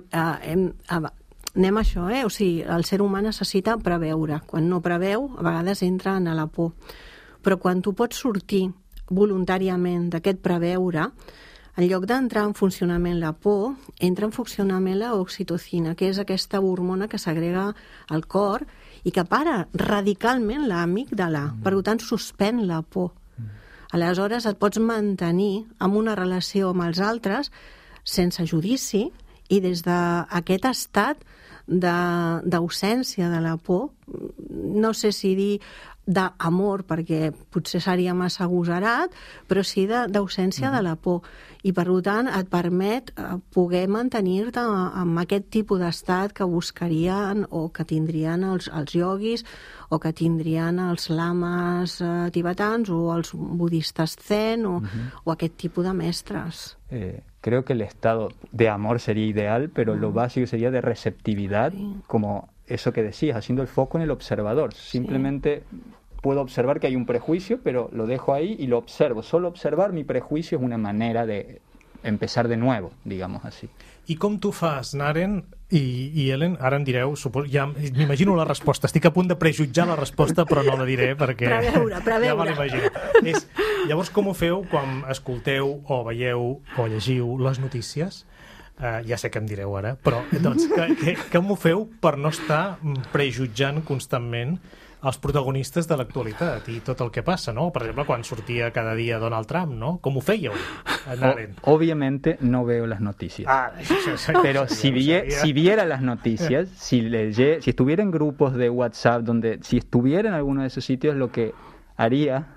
anem a això, o sigui, el ser humà necessita preveure. Quan no preveu, a vegades entra en la por. Però quan tu pots sortir voluntàriament d'aquest preveure, en lloc d'entrar en funcionament la por, entra en funcionament la oxitocina, que és aquesta hormona que s'agrega al cor i que para radicalment l'amígdala. Per tant, suspèn la por. Aleshores, et pots mantenir en una relació amb els altres sense judici i des d'aquest estat d'ausència de la por, no sé si dir d'amor, perquè potser seria massa agosarat, però sí d'ausència de la por. I, per tant, et permet poder mantenir-te amb aquest tipus d'estat que buscarien o que tindrien els ioguis o que tindrien els lames tibetans o els budistes zen o aquest tipus de mestres. Creo que el estado de amor sería ideal, pero lo básico sería de receptividad, como eso que decías, haciendo el foco en el observador. Simplemente puedo observar que hay un prejuicio, pero lo dejo ahí y lo observo. Solo observar mi prejuicio es una manera de empezar de nuevo, digamos así. I com tu fas, Naren i Helen? Ara em direu, ja m'imagino la resposta. Estic a punt de prejutjar la resposta, però no la diré perquè preveure. Ja me l'imagino. Llavors, com ho feu quan escolteu o veieu o llegiu les notícies? Ja sé que em direu ara, però doncs, com ho feu per no estar prejutjant constantment els protagonistes de l'actualitat i tot el que passa, ¿no? Per exemple, quan sortia cada dia Donald Trump, ¿no? Com ho fèieu, Naren? Obviamente no veo las noticias. Pero si viera las noticias, si estuviera en grupos de WhatsApp, si estuviera en alguno de esos sitios, lo que haría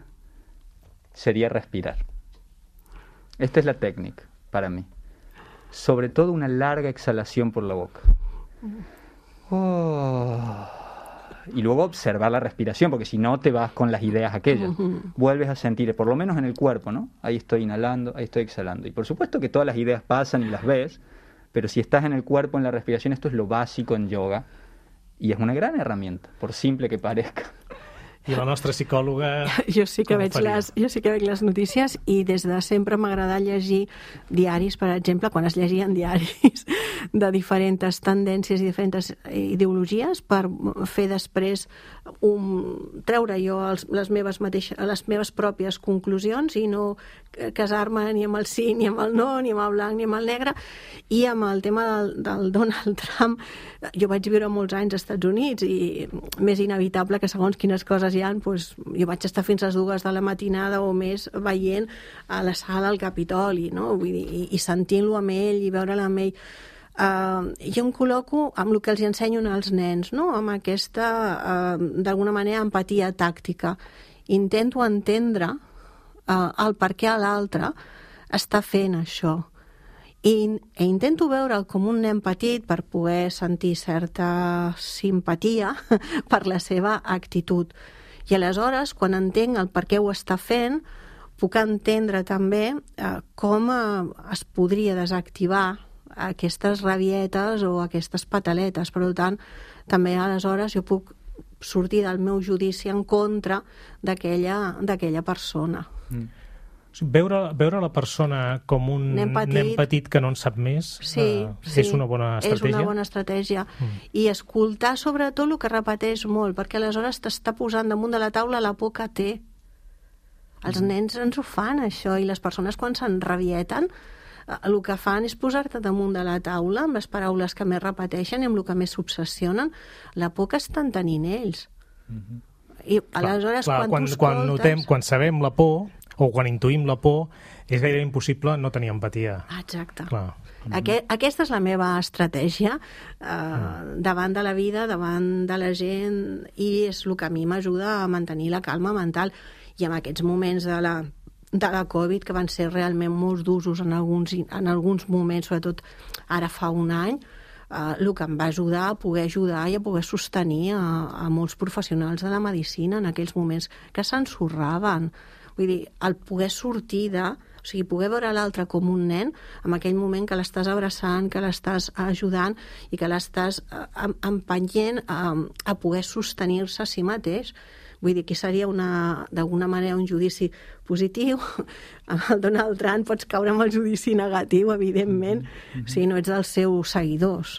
sería respirar. Esta es la técnica para mí. Sobre todo una larga exhalación por la boca. Y luego observar la respiración, porque si no te vas con las ideas aquellas. Vuelves a sentir, por lo menos en el cuerpo, ¿no? Ahí estoy inhalando, ahí estoy exhalando. Y por supuesto que todas las ideas pasan y las ves, pero si estás en el cuerpo, en la respiración, esto es lo básico en yoga. Y es una gran herramienta, por simple que parezca. I la nostra psicòloga... Jo sí que veig les notícies i des de sempre m'ha agradat llegir diaris, per exemple, quan es llegien diaris de diferents tendències i diferents ideologies per fer després treure jo les meves pròpies conclusions i no casar-me ni amb el sí, ni amb el no, ni amb el blanc, ni amb el negre. I amb el tema del Donald Trump, jo vaig viure molts anys als Estats Units i més inevitable que segons quines coses hi ha, doncs, jo vaig estar fins a les 2 de la matinada o més veient a la sala del Capitoli, no? Vull dir, i sentint-lo amb ell i veure-la amb ell. Jo em col·loco amb el que els ensenyo als nens, no? Amb aquesta, d'alguna manera, empatia tàctica. Intento entendre el per què l'altre està fent això. I intento veure'l com un nen petit per poder sentir certa simpatia per la seva actitud. I aleshores, quan entenc el per què ho està fent, puc entendre també com es podria desactivar aquestes rabietes o aquestes pataletes. Per tant, també aleshores jo puc sortir del meu judici en contra d'aquella persona. Veure la persona com un nen petit que no en sap més és una bona estratègia? És una bona estratègia. I escoltar sobretot el que repeteix molt, perquè aleshores t'està posant damunt de la taula la por que té. Els nens ens ho fan, això, i les persones quan s'enrabieten el que fan és posar-te damunt de la taula amb les paraules que més repeteixen i amb el que més s'obsessionen, la por que estan tenint ells. I aleshores quan sabem la por o quan intuïm la por, és gairebé impossible no tenir empatia. Exacte. Aquesta és la meva estratègia davant de la vida, davant de la gent, i és el que a mi m'ajuda a mantenir la calma mental. I en aquests moments de la Covid, que van ser realment molt d'usos en alguns moments, sobretot ara fa un any, el que em va ajudar a poder ajudar i a poder sostenir a molts professionals de la medicina en aquells moments que s'ensorraven. Vull dir, el poder sortir o sigui, poder veure l'altre com un nen en aquell moment que l'estàs abraçant, que l'estàs ajudant i que l'estàs empenyent a poder sostenir-se a si mateix. Vull dir, que seria d'alguna manera un judici positiu. Amb el Donald Trump pots caure amb el judici negatiu, evidentment, si no ets dels seus seguidors.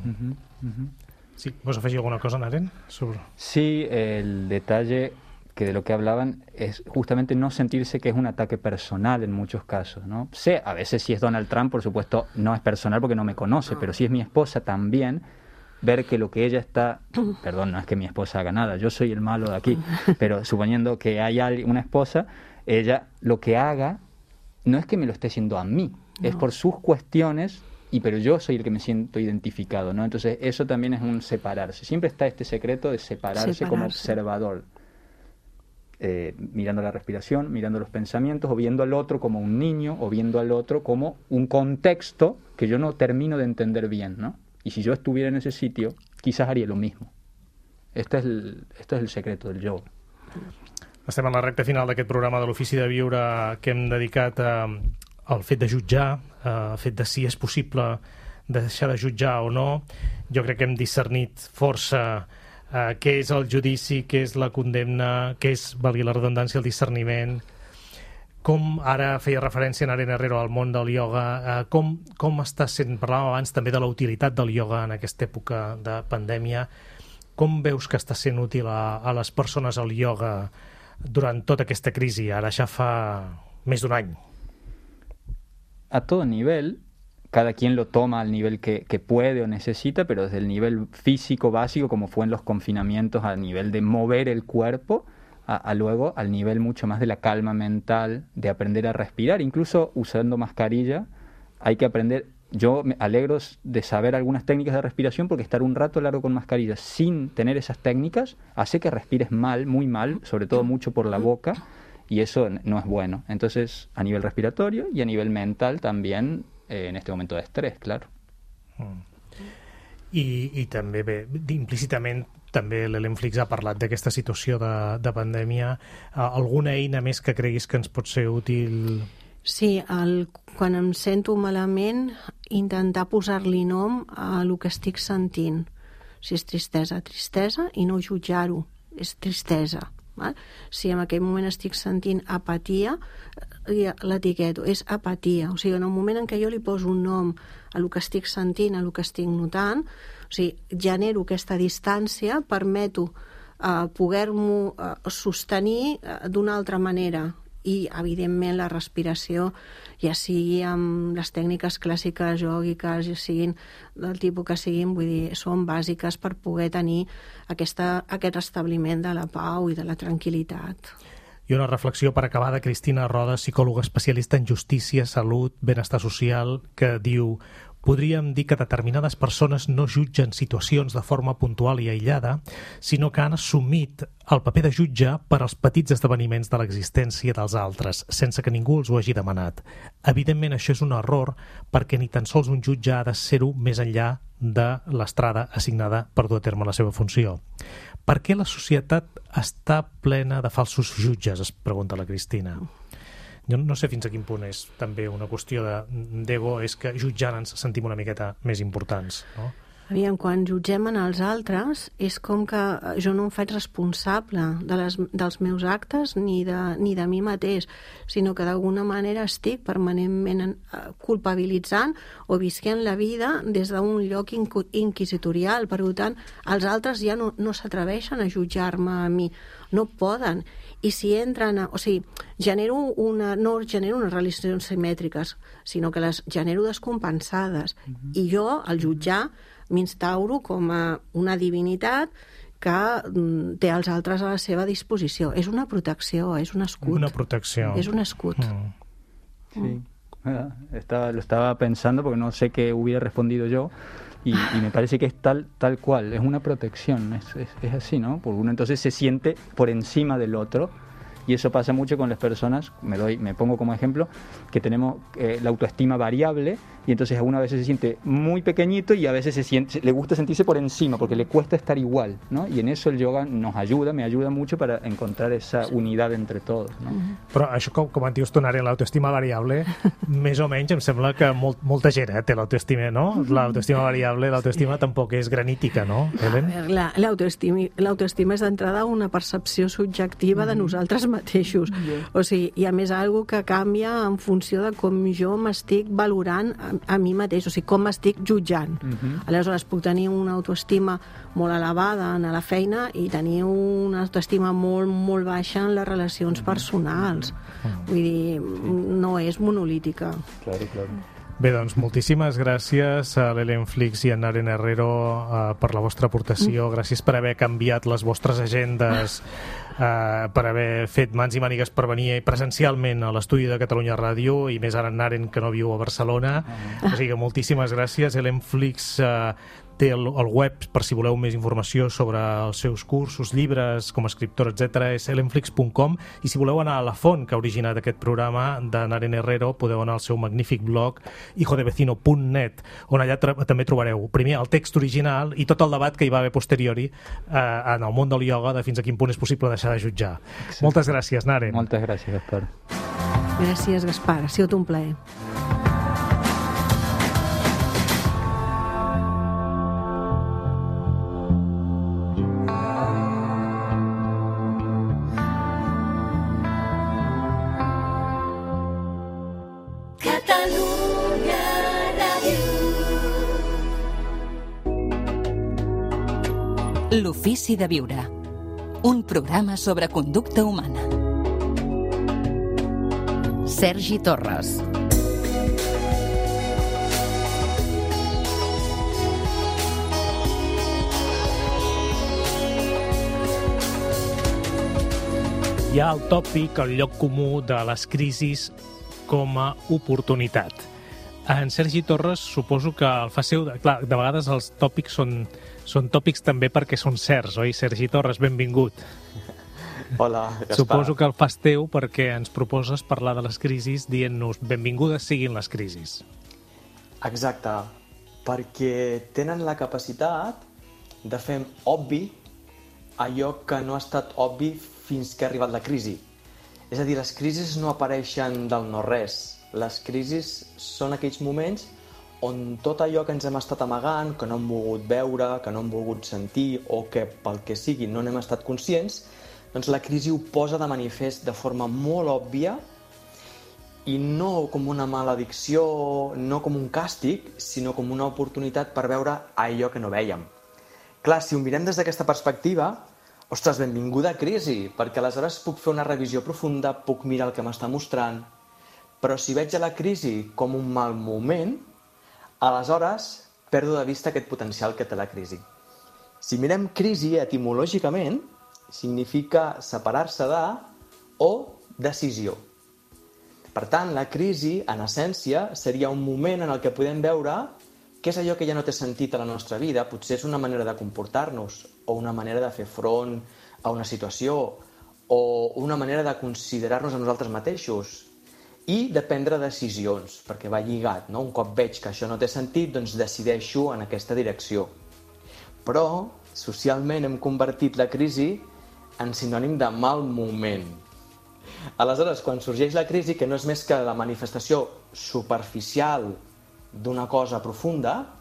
Sí, ¿vos afegir alguna cosa, Naren? Sí, el detalle que de lo que hablaban es justamente no sentirse que es un ataque personal en muchos casos, ¿no? Sé, a veces si es Donald Trump, por supuesto, no es personal porque no me conoce, pero si es mi esposa también, ver que lo que ella está... Perdón, no es que mi esposa haga nada, yo soy el malo de aquí, pero suponiendo que hay una esposa, ella lo que haga no es que me lo esté haciendo a mí, es por sus cuestiones, pero yo soy el que me siento identificado, ¿no? Entonces eso también es un separarse. Siempre está este secreto de separarse. Como observador, mirando la respiración, mirando los pensamientos, o viendo al otro como un niño, o viendo al otro como un contexto que yo no termino de entender bien, ¿no? Y si yo estuviera en esse sitio, quizás haría lo mismo. Este es el secreto del yoga. Estem en la recta final d'aquest programa de l'Ofici de Viure que hem dedicat al fet de jutjar, al fet de si és possible deixar de jutjar o no. Jo crec que hem discernit força què és el judici, què és la condemna, què és, valgui la redundància, el discerniment. Com ara feia referència en Naren Herrero al món del ioga, com està sent, parlàvem abans també de la utilitat del ioga en aquesta època de pandèmia. Com veus que està sent útil a les persones el ioga durant tota aquesta crisi, ara ja fa més d'un any? A todo nivel, cada quien lo toma al nivel que puede o necesita, pero desde el nivel físico básico, como fue en los confinamientos, al nivel de mover el cuerpo, a luego al nivel mucho más de la calma mental, de aprender a respirar, incluso usando mascarilla, hay que aprender. Yo me alegro de saber algunas técnicas de respiración, porque estar un rato largo con mascarilla sin tener esas técnicas hace que respires mal, muy mal, sobre todo mucho por la boca, y eso no es bueno. Entonces, a nivel respiratorio y a nivel mental también, en este momento de estrès, claro. I també, bé, implícitament, també l'Elenflix ha parlat d'aquesta situació de pandèmia. Alguna eina més que creguis que ens pot ser útil? Sí, quan em sento malament, intentar posar-li nom a el que estic sentint. Si és tristesa, tristesa, i no jutjar-ho. És tristesa. Val? Si en aquell moment estic sentint apatia, l'etiqueto, és apatia. O sigui, en el moment en què jo li poso un nom a el que estic sentint, a el que estic notant, o sigui, genero aquesta distància, permeto poder-m'ho sostenir d'una altra manera. I, evidentment, la respiració, ja sigui amb les tècniques clàssiques yògiques, ja siguin del tipus que siguin, vull dir, són bàsiques per poder tenir aquest restabliment de la pau i de la tranquil·litat. I una reflexió per acabar de Cristina Roda, psicòloga especialista en justícia, salut, benestar social, que diu: podríem dir que determinades persones no jutgen situacions de forma puntual i aïllada, sinó que han assumit el paper de jutge per als petits esdeveniments de l'existència dels altres, sense que ningú els ho hagi demanat. Evidentment, això és un error, perquè ni tan sols un jutge ha de ser-ho més enllà de l'estrada assignada per dur a terme la seva funció. Per què la societat està plena de falsos jutges, es pregunta la Cristina. Jo no sé fins a quin punt és també una qüestió d'ego, és que jutjant ens sentim una miqueta més importants, no? Aviam, quan jutgem en els altres és com que jo no em faig responsable dels meus actes ni de mi mateix, sinó que d'alguna manera estic permanentment culpabilitzant o visquent la vida des d'un lloc inquisitorial. Per tant, els altres ja no s'atreveixen a jutjar-me a mi, no poden. I si entren no genero unes relacions simètriques, sinó que les genero descompensades. I jo, al jutjar, m'instauro com a una divinitat que té els altres a la seva disposició. És una protecció, és un escut. Una protecció. És un escut. Sí, lo estaba pensando porque no sé qué hubiera respondido yo y me parece que es tal cual, es una protección, es así, ¿no? Porque uno entonces se siente por encima del otro. Y eso pasa mucho con las personas, me pongo como ejemplo, que tenemos la autoestima variable y entonces a uno a veces se siente muy pequeñito y a veces le gusta sentirse por encima porque le cuesta estar igual, ¿no? Y en eso el yoga me ayuda mucho para encontrar esa unidad entre todos, ¿no? Però això, com et dius tu, Naren, l'autoestima variable, més o menys em sembla que molta gent té l'autoestima, no? L'autoestima variable, l'autoestima tampoc és granítica, no, Helen? L'autoestima és d'entrada una percepció subjectiva de nosaltres mateixos. O sigui, i a més algo que canvia en funció de com jo m'estic valorant a mi mateix, o sigui, com m'estic jutjant. Aleshores, puc tenir una autoestima molt elevada a la feina i tenir una autoestima molt, molt baixa en les relacions personals. Vull dir, no és monolítica. Claro. Bé, doncs, moltíssimes gràcies a l'Helen Flix i a Naren Herrero per la vostra aportació. Gràcies per haver canviat les vostres agendes, per haver fet mans i mànigues per venir presencialment a l'estudi de Catalunya Ràdio, i més ara en Naren, que no viu a Barcelona. O sigui que moltíssimes gràcies. Helen Flix té el web per si voleu més informació sobre els seus cursos, llibres, com a escriptora, etc. és helenflix.com, i si voleu anar a la font que ha originat aquest programa de Naren Herrero, podeu anar al seu magnífic blog hijodevecino.net, on allà també trobareu primer el text original i tot el debat que hi va haver posteriori en el món del ioga, de fins a quin punt és possible deixar de jutjar. Exacte. Moltes gràcies, Naren. Moltes gràcies, Gaspar. Gràcies, Gaspar. Ha sigut un plaer. L'ofici de viure. Un programa sobre conducta humana. Sergi Torres. Hi ha el tòpic, el lloc comú de les crisis com a oportunitat. En Sergi Torres suposo que el fa seu... Clar, de vegades els tòpics són tòpics també perquè són certs, oi? Sergi Torres, benvingut. Hola, Gaspar. Suposo que el fas teu perquè ens proposes parlar de les crisis dient-nos benvingudes siguin les crisis. Exacte, perquè tenen la capacitat de fer obvi allò que no ha estat obvi fins que ha arribat la crisi. És a dir, les crisis no apareixen del no-res. Les crisis són aquells moments on tot allò que ens hem estat amagant, que no hem volgut veure, que no hem volgut sentir o que pel que sigui no n'hem estat conscients, doncs la crisi ho posa de manifest de forma molt òbvia i no com una maledicció, no com un càstig, sinó com una oportunitat per veure allò que no vèiem. Clar, si ho mirem des d'aquesta perspectiva, ostres, benvinguda crisi, perquè aleshores puc fer una revisió profunda, puc mirar el que m'està mostrant, però si veig a la crisi com un mal moment, aleshores perdo de vista aquest potencial que té la crisi. Si mirem crisi etimològicament, significa separar-se de o decisió. Per tant, la crisi, en essència, seria un moment en el que podem veure què és allò que ja no té sentit a la nostra vida. Potser és una manera de comportar-nos, o una manera de fer front a una situació, o una manera de considerar-nos a nosaltres mateixos i de prendre decisions, perquè va lligat, no? Un cop veig que això no té sentit, doncs decideixo en aquesta direcció. Però, socialment, hem convertit la crisi en sinònim de mal moment. Aleshores, quan sorgeix la crisi, que no és més que la manifestació superficial d'una cosa profunda,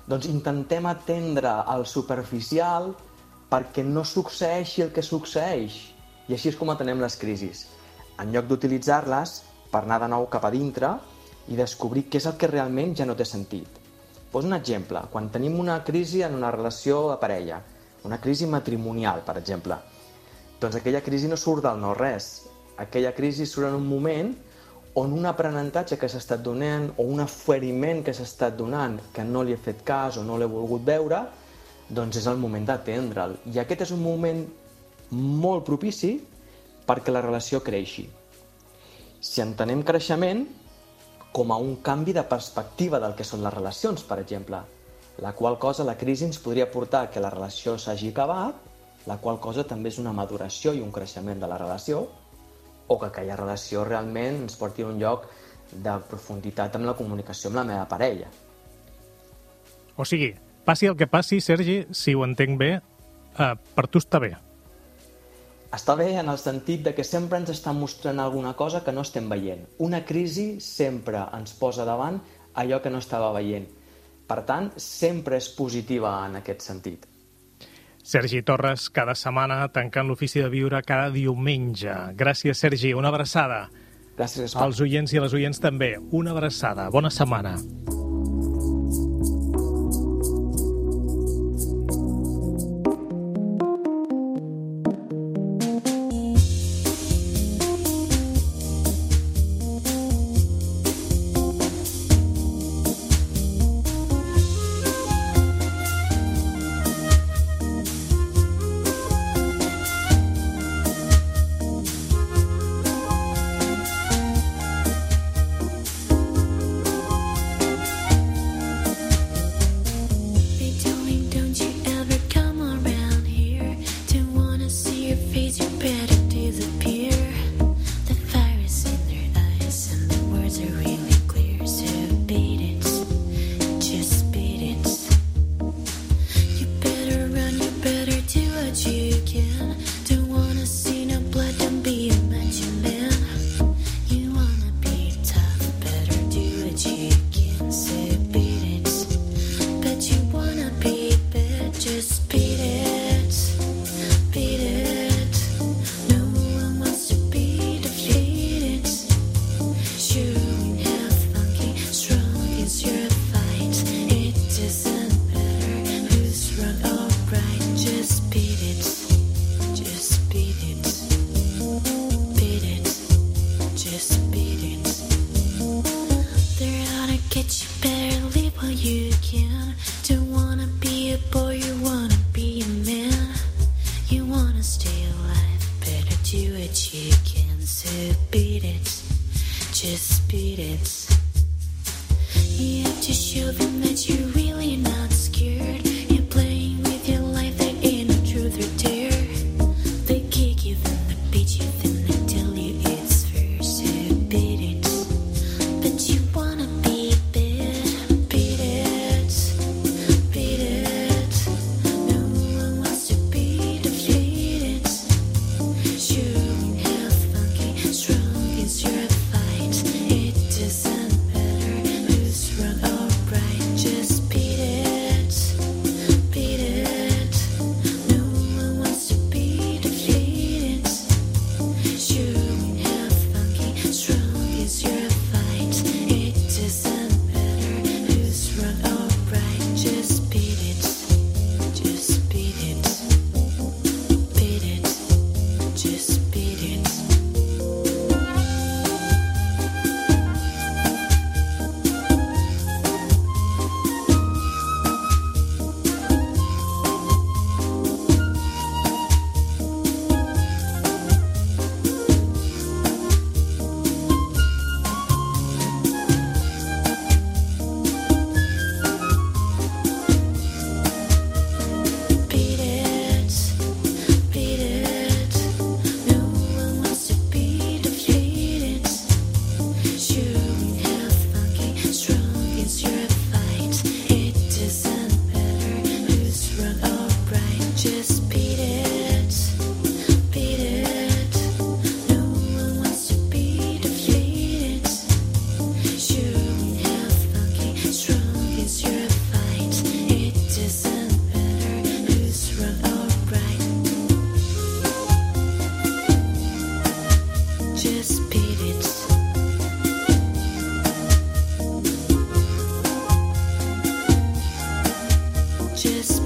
Doncs intentem atendre el superficial perquè no succeeixi el que succeeix. I així és com atenem les crisis. En lloc d'utilitzar-les per anar de nou cap a dintre i descobrir què és el que realment ja no té sentit. Poso un exemple. Quan tenim una crisi en una relació de parella, una crisi matrimonial, per exemple, doncs aquella crisi no surt del no-res. Aquella crisi surt en un moment on un aprenentatge que s'ha estat donant o un aferiment que s'ha estat donant que no li he fet cas o no l'he volgut veure, doncs és el moment d'atendre'l. I aquest és un moment molt propici perquè la relació creixi. Si entenem creixement com a un canvi de perspectiva del que són les relacions, per exemple, la qual cosa la crisi ens podria portar que la relació s'hagi acabat, la qual cosa també és una maduració i un creixement de la relació, o que aquella relació realment ens porti a un lloc de profunditat amb la comunicació amb la meva parella. O sigui, passi el que passi, Sergi, si ho entenc bé, per tu està bé. Està bé en el sentit de que sempre ens està mostrant alguna cosa que no estem veient. Una crisi sempre ens posa davant allò que no estava veient. Per tant, sempre és positiva en aquest sentit. Sergi Torres, cada setmana tancant l'Ofici de Viure cada diumenge. Gràcies, Sergi. Una abraçada. Gràcies, Gaspar. Als oients i a les oients també. Una abraçada. Bona setmana. Just